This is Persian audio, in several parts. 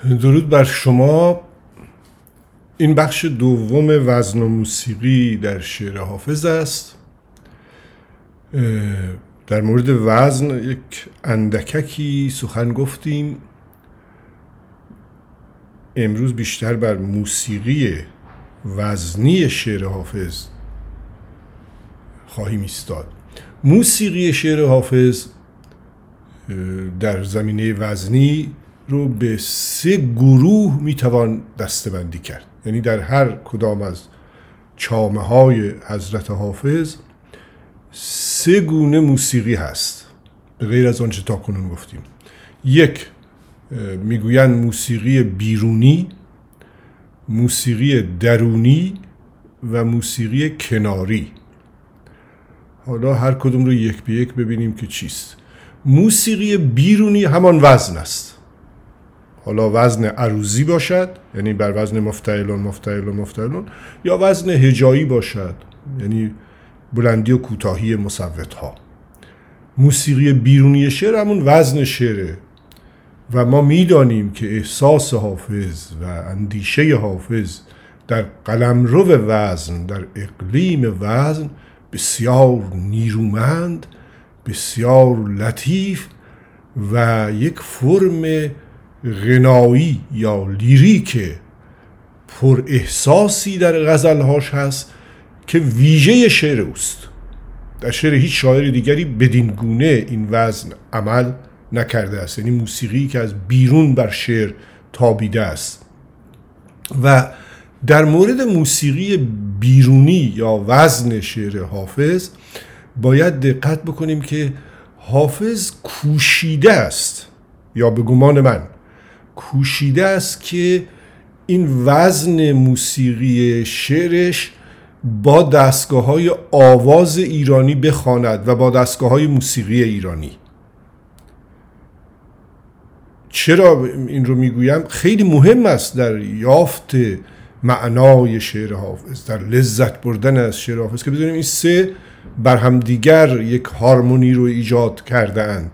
درود بر شما. این بخش دوم وزن و موسیقی در شعر حافظ است. در مورد وزن یک اندککی سخن گفتیم. امروز بیشتر بر موسیقی وزنی شعر حافظ خواهیم ایستاد. موسیقی شعر حافظ در زمینه وزنی رو به 3 گروه میتوان دسته‌بندی کرد. یعنی در هر کدام از چامه‌های حضرت حافظ 3 گونه موسیقی هست، به غیر از آنچه تاکنون گفتیم. یک، میگویند موسیقی بیرونی، موسیقی درونی و موسیقی کناری. حالا هر کدوم رو یک به یک ببینیم که چیست. موسیقی بیرونی همان وزن است. حالا وزن عروضی باشد، یعنی بر وزن مفتعلون، یا وزن هجایی باشد، یعنی بلندی و کوتاهی مصوت‌ها. موسیقی بیرونی شعر همون وزن شعره و ما میدانیم که احساس حافظ و اندیشه حافظ در قلمرو وزن، در اقلیم وزن بسیار نیرومند، بسیار لطیف و یک فرم غنایی یا لیریک پر احساسی در غزلهاش هست که ویژه شعر اوست. در شعر هیچ شاعر دیگری بدین گونه این وزن عمل نکرده است. یعنی موسیقی که از بیرون بر شعر تابیده است. و در مورد موسیقی بیرونی یا وزن شعر حافظ باید دقت بکنیم که حافظ کوشیده است، یا به گمان من کوشیده است که این وزن موسیقی شعرش با دستگاه‌های آواز ایرانی بخواند و با دستگاه‌های موسیقی ایرانی. چرا این رو میگویم؟ خیلی مهم است در یافت معنای شعر حافظ، در لذت بردن از شعر حافظ، که بدونیم این 3 بر هم دیگر یک هارمونی رو ایجاد کرده اند.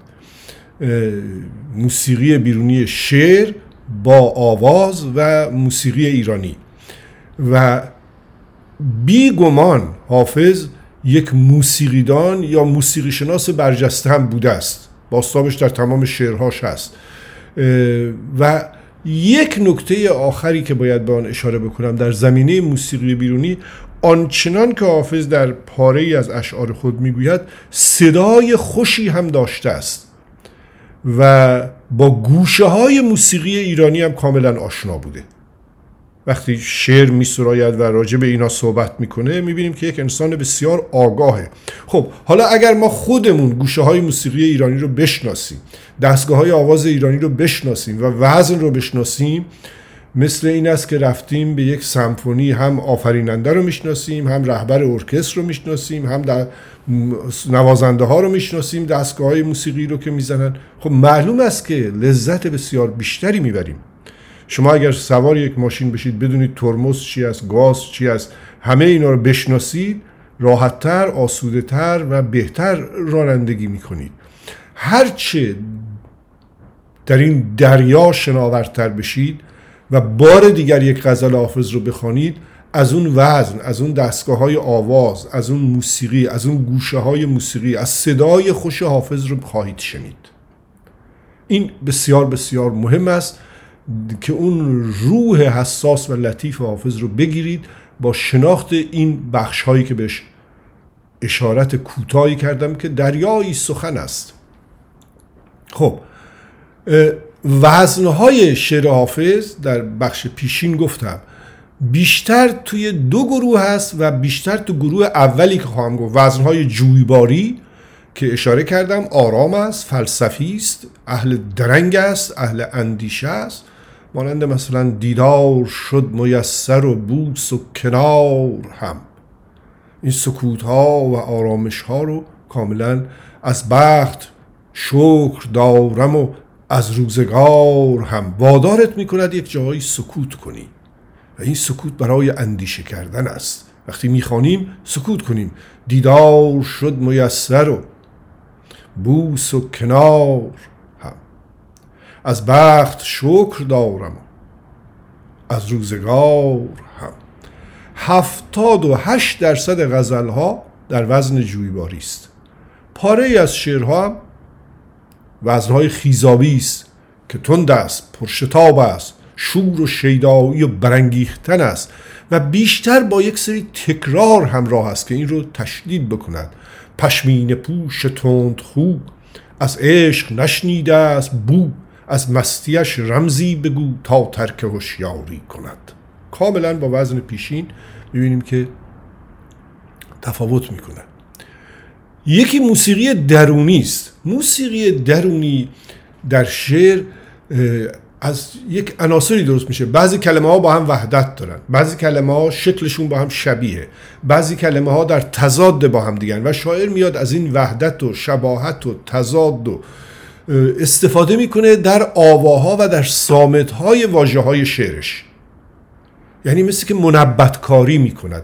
موسیقی بیرونی شعر با آواز و موسیقی ایرانی. و بیگمان حافظ یک موسیقیدان یا موسیقی شناس برجسته هم بوده است. بازتابش در تمام شعرهاش هست. و یک نکته آخری که باید به آن اشاره بکنم در زمینه موسیقی بیرونی، آنچنان که حافظ در پاره‌ای از اشعار خود میگوید صدای خوشی هم داشته است و با گوشه های موسیقی ایرانی هم کاملا آشنا بوده. وقتی شعر میسراید و راجع به اینا صحبت میکنه میبینیم که یک انسان بسیار آگاهه. خب حالا اگر ما خودمون گوشه های موسیقی ایرانی رو بشناسیم، دستگاه های آواز ایرانی رو بشناسیم و وزن رو بشناسیم، مثل این است که رفتیم به یک سمفونی، هم آفریننده رو میشناسیم، هم رهبر ارکستر رو میشناسیم، هم نوازنده ها رو میشناسیم، دستگاه های موسیقی رو که میزنن. خب معلوم است که لذت بسیار بیشتری میبریم. شما اگر سوار یک ماشین بشید بدونید ترمز چی است، گاز چی است، همه اینا رو بشناسید، راحت‌تر، آسوده‌تر و بهتر رانندگی میکنید. هرچه در این دریا شناورتر بشید و بار دیگر یک غزل حافظ رو بخوانید، از اون وزن، از اون دستگاه‌های آواز، از اون موسیقی، از اون گوشه‌های موسیقی، از صدای خوش حافظ رو خواهید شنید. این بسیار بسیار مهم است که اون روح حساس و لطیف حافظ رو بگیرید با شناخت این بخش‌هایی که بهش اشارت کوتاهی کردم که دریایی سخن است. خب وزن‌های شعر حافظ در بخش پیشین گفتم بیشتر توی 2 گروه هست و بیشتر تو گروه اولی که خواهم گفت، وزن‌های جویباری که اشاره کردم، آرام است، فلسفی است، اهل درنگ است، اهل اندیشه است، مانند مثلا دیدار شد میسر و بوس و کنار هم. این سکوت ها و آرامش ها رو کاملا از بخت شکر دارم و از روزگار هم وادارت میکند یک جایی سکوت کنی و این سکوت برای اندیشه کردن است. وقتی میخوانیم سکوت کنیم. دیدار شد میسر و بوس و کنار هم. از بخت شکر دارم از روزگار هم. 78% غزلها در وزن جویباری است. پاره ای از شعرها هم وزنهای خیزابی است که تند است، پرشتاب است، شور و شیدایی و برانگیختن است و بیشتر با یک سری تکرار همراه است که این رو تشدید بکند. پشمینه پوش تند خو از عشق نشنیده است بو، از مستیش رمزی بگو تا ترک هوشیاری کند. کاملا با وزن پیشین می‌بینیم که تفاوت میکنه. یکی موسیقی درونی است. موسیقی درونی در شعر از یک عناصری درست میشه. بعضی کلمه ها با هم وحدت دارن، بعضی کلمه ها شکلشون با هم شبیه، بعضی کلمه ها در تضاد با هم دیگن و شاعر میاد از این وحدت و شباهت و تضاد و استفاده میکنه در آواها و در صامتهای واژه های شعرش. یعنی مثل که منبت کاری میکند،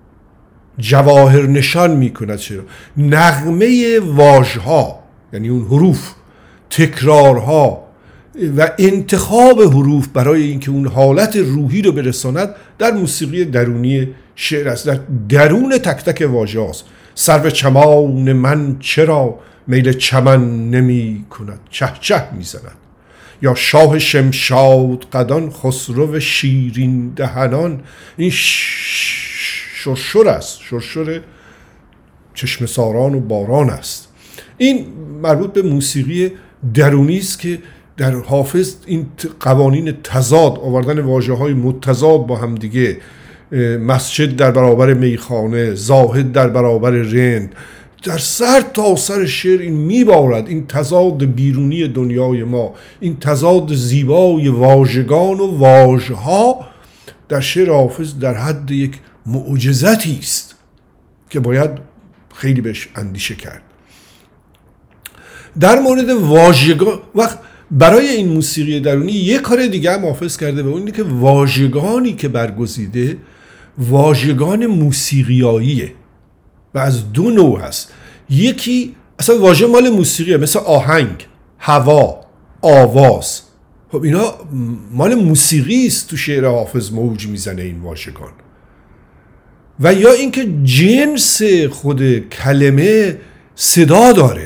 جواهر نشان میکند شعر. نغمه واژها یعنی اون حروف، تکرارها و انتخاب حروف برای اینکه اون حالت روحی رو برساند در موسیقی درونی شعر است، در درون تک تک واژه است. سرو چمان من چرا میل چمن نمی کند، چه چه می زند. یا شاه شمشاد قدان خسرو شیرین دهنان. این شرشر است، شرشر چشم ساران و باران است. این مربوط به موسیقی درونی است که در حافظ این قوانین تضاد، آوردن واژه‌های متضاد با هم دیگه، مسجد در برابر میخانه، زاهد در برابر رند، در سر تا سر شعر این میبارد. این تضاد بیرونی دنیای ما، این تضاد زیبای واژگان و واژها در شعر حافظ در حد یک معجزتی است که باید خیلی بهش اندیشه کرد. در مورد واژگان وقت برای این موسیقی درونی یک کار دیگه هم حافظ کرده و اون اینه که واژگانی که برگزیده واژگان موسیقیاییه و از دو نوع هست. یکی اصلا واژه مال موسیقیه، مثل آهنگ، هوا، آواز. خب اینا مال موسیقی است. تو شعر حافظ موج میزنه این واژگان. و یا اینکه جنس خود کلمه صدا داره،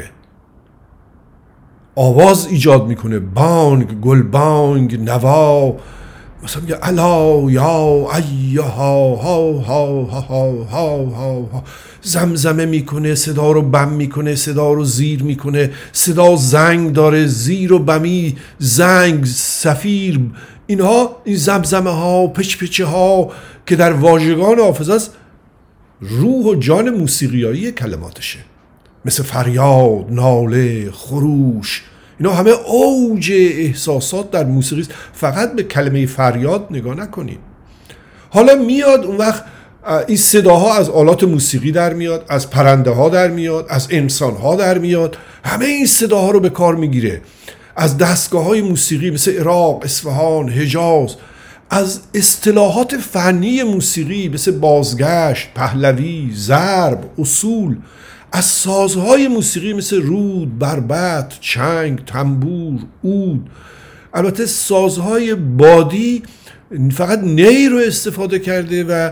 آواز ایجاد میکنه، بانگ، گل بانگ، نوا، مثلا میگه الا یا ایها ها ها ها ها ها ها، زمزمه میکنه، صدا رو بم میکنه، صدا رو زیر میکنه. صدا زنگ داره، زیر و بمی، زنگ، صفیر، اینها، این زمزمه ها، پچپچه ها که در واژگان حافظ است، روح و جان موسیقیایی کلماتشه. مثل فریاد، ناله، خروش، اینا همه اوج احساسات در موسیقی است. فقط به کلمه فریاد نگاه نکنید. حالا میاد اون وقت این صداها از آلات موسیقی در میاد، از پرنده ها در میاد، از انسان ها در میاد. همه این صداها رو به کار میگیره. از دستگاه های موسیقی مثل عراق، اصفهان، حجاز، از اصطلاحات فنی موسیقی مثل بازگشت، پهلوی، ضرب، اصول، از سازهای موسیقی مثل رود، بربط، چنگ، تنبور، عود. البته سازهای بادی فقط نی رو استفاده کرده و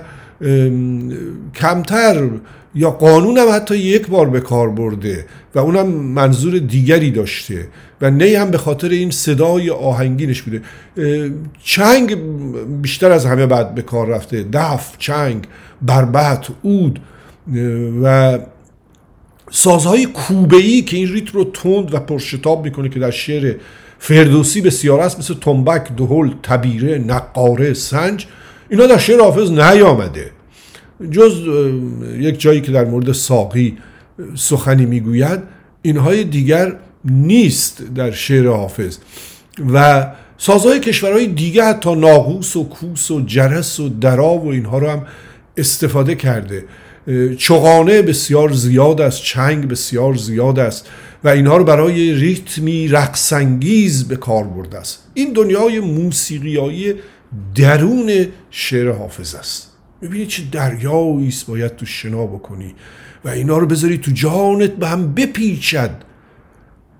کمتر، یا قانون هم حتی یک بار به کار برده و اونم منظور دیگری داشته و نی هم به خاطر این صدای آهنگینش بوده. چنگ بیشتر از همه بعد به کار رفته، دف، چنگ، بربط، عود و سازهای کوبه‌ای که این ریتم رو تند و پرشتاب میکنه که در شعر فردوسی بسیار است، مثل تنبک، دهل، تبیره، نقاره، سنج. اینا در شعر حافظ نیامده جز یک جایی که در مورد ساقی سخنی میگوید. اینهای دیگر نیست در شعر حافظ. و سازهای کشورهای دیگه حتی ناقوس و کوس و جرس و درا و اینها رو هم استفاده کرده. چغانه بسیار زیاد است، چنگ بسیار زیاد است و اینها رو برای ریتمی رقص‌انگیز به کار برده است. این دنیای موسیقیایی درون شعر حافظ است. میبینی چه دریایی است باید تو شنا بکنی و اینا رو بذاری تو جانت به هم بپیچد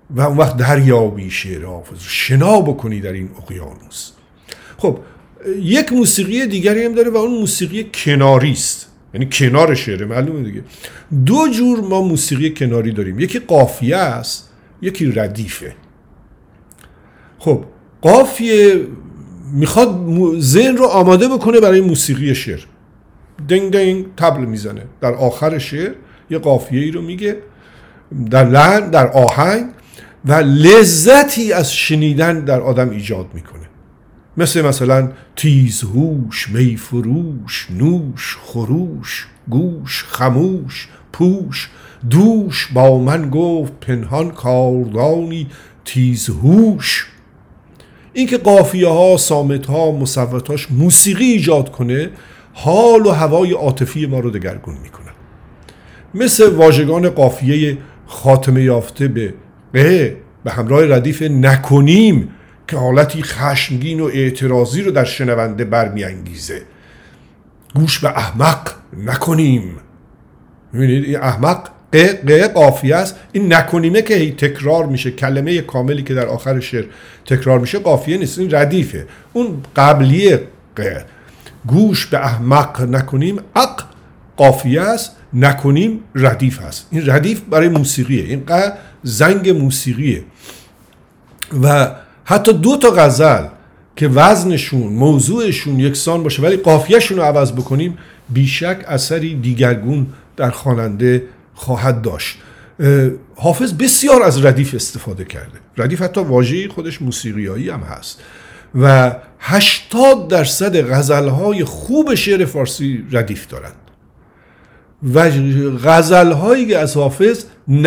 و اون وقت دریابی شعر حافظ شنا بکنی در این اقیانوس. خب یک موسیقی دیگری هم داره و اون موسیقی کناری است، یعنی کنار شعر، معلومه دیگه. دو جور ما موسیقی کناری داریم، یکی قافیه است، یکی ردیفه. خب قافیه میخواد ذهن رو آماده بکنه برای موسیقی شعر، دنگ دنگ تبل میزنه در آخر شعر، یه قافیه ای رو میگه در لحن، در آهنگ، و لذتی از شنیدن در آدم ایجاد میکنه. مثلا تیزهوش می فروش، نوش خروش، گوش خموش، پوش دوش با من گفت پنهان کاردانی تیزهوش. این که قافیه ها، صامت ها، مصوتاش موسیقی ایجاد کنه، حال و هوای عاطفی ما رو دگرگون میکنه. مثل واژگان قافیه خاتمه یافته به به همراه ردیف نکنیم که حالتی خشمگین و اعتراضی رو در شنونده برمیانگیزه. گوش به احمق نکنیم. میبینید این احمق قافیه است، این نکنیمه که هی تکرار میشه، کلمه کاملی که در آخر شعر تکرار میشه قافیه نیست، این ردیفه. اون قبلیه گوش به احمق نکنیم قافیه است، نکنیم ردیف است. این ردیف برای موسیقیه، این زنگ موسیقیه. و حتی 2 تا غزل که وزنشون، موضوعشون یکسان باشه ولی قافیه‌شون رو عوض بکنیم، بیشک اثری دیگرگون در خواننده خواهد داشت. حافظ بسیار از ردیف استفاده کرده. ردیف حتی واژه‌ای خودش موسیقیایی هم هست و 80% غزل‌های خوب شعر فارسی ردیف دارند و غزل‌هایی که از حافظ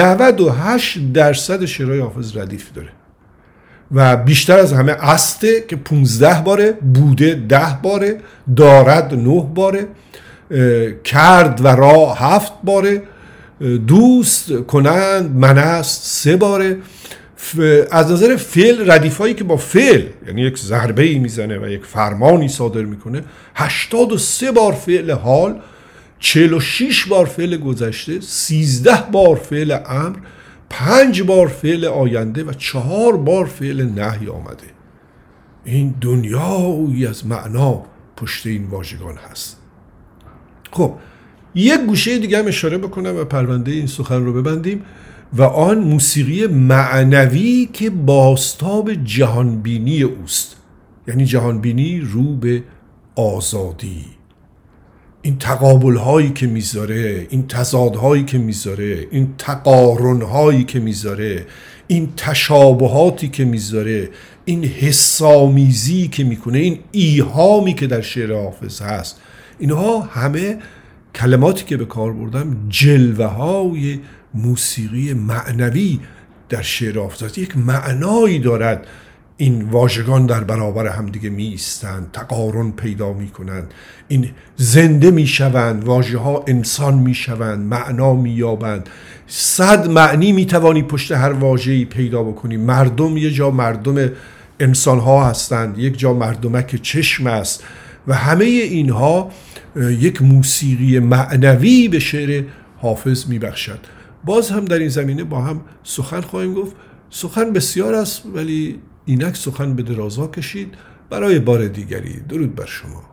98% شعرهای حافظ ردیف داره و بیشتر از همه استه که 15 باره، بوده 10 باره، دارد 9 باره، کرد و را 7 باره، دوست کنند من است 3 باره. از نظر فعل ردیفایی که با فعل، یعنی یک ضربه‌ای میزنه و یک فرمانی صادر میکنه، 83 بار فعل حال، 46 بار فعل گذشته، 13 بار فعل امر، 5 بار فعل آینده و 4 بار فعل نهی آمده. این دنیایی از معنا پشت این واژگان هست. خب یک گوشه دیگه هم اشاره بکنم و پرونده این سخن رو ببندیم و آن موسیقی معنوی که بازتاب جهانبینی اوست، یعنی جهانبینی رو به آزادی. این تقابل هایی که میذاره، این تضاد هایی که میذاره، این تقارن هایی که میذاره، این تشابهاتی که میذاره، این حسامیزی که میکنه، این ایهامی که در شعر حافظ هست، اینها همه کلماتی که به کار بردم جلوه های موسیقی معنوی در شعر حافظ هست. یک معنایی دارد. این واژگان در برابر هم دیگه می ایستند، تقارن پیدا می کنند، این زنده می شوند، واژه ها انسان می شوند، معنا می یابند. 100 معنی می توانی پشت هر واژه‌ای پیدا بکنی. مردم یه جا مردم انسان ها هستند، یک جا مردمک چشم است و همه اینها یک موسیقی معنوی به شعر حافظ می بخشد. باز هم در این زمینه با هم سخن خواهیم گفت. سخن بسیار است ولی اینک سخن به درازا کشید. برای بار دیگری درود بر شما.